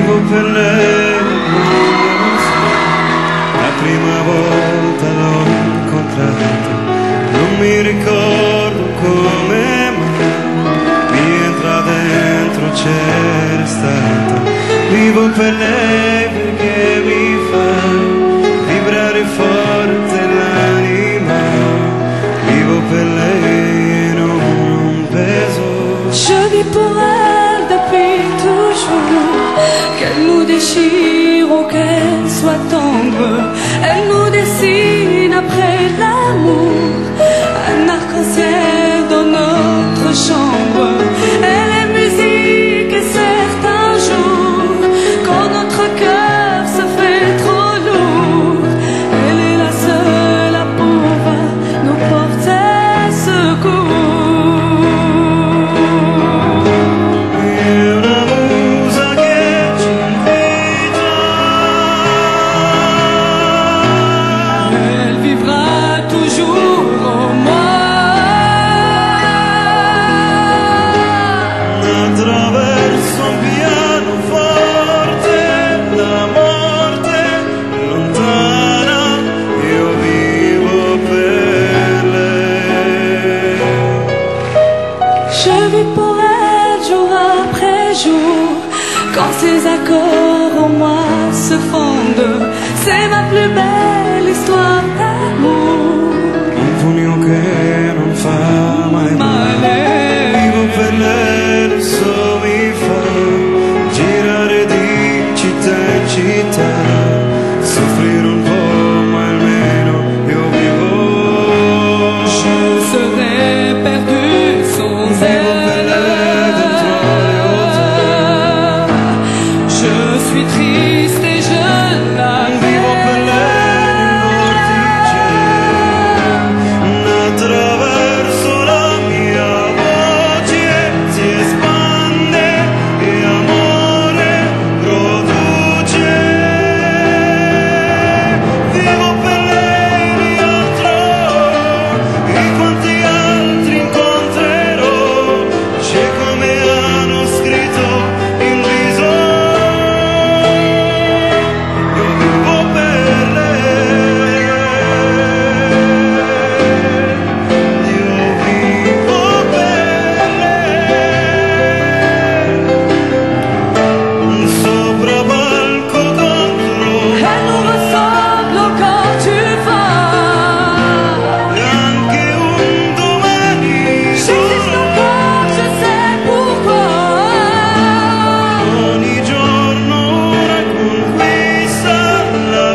Vivo per lei, la prima volta l'ho incontrata, non mi ricordo come mai, mi entra dentro, c'era stata. Vivo per lei perché mi fa vibrare forte l'anima, vivo per lei e non un peso. Je vis pour elle depuis toujours, qu'elle nous déchire ou qu'elle soit tendre, elle nous dessine après l'amour un arc-en-ciel dans notre chambre. Elle est musique et certains jours, quand notre cœur se fait trop lourd, elle est la seule à pouvoir nous porter secours. Attraverso un pianoforte, la morte lontana, io vivo per lei. Je vis pour elle jour après jour, quand ses accords en moi se fondent, c'est ma plus belle histoire d'amour. Un pugno che non fa mai male, vivo per lei, lo so, mi fa girare di città in città, soffrire un po', ma almeno io vivo. Je serais perdu sans Vivo per lei dentro le hôtel. Je suis triste et je la Vivo per lei nel vortice, attraverso la mia voce si espande e amore produce. Vivo per lei di altro e quanti altri incontrerò, c'è come hanno scritto in viso. Io vivo per lei, io vivo per lei, sopra palco contro, Elle nous ressemble quand tu vas. e anche un domani J'existe solo. encore, je sais pourquoi. Ogni giorno una conquista, la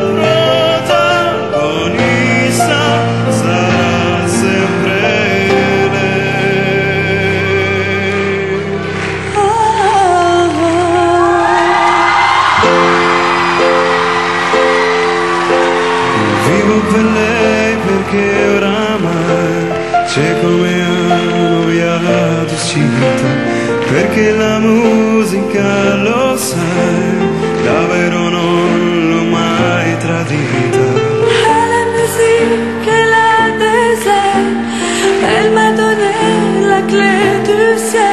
protagonista sarà sempre lei. Vivo per lei perché oramai c'è come annoiato uscita, perché la musica, lo sai, davvero non l'ho mai tradita. À la musique et la désert, elle m'a donné la clé du ciel.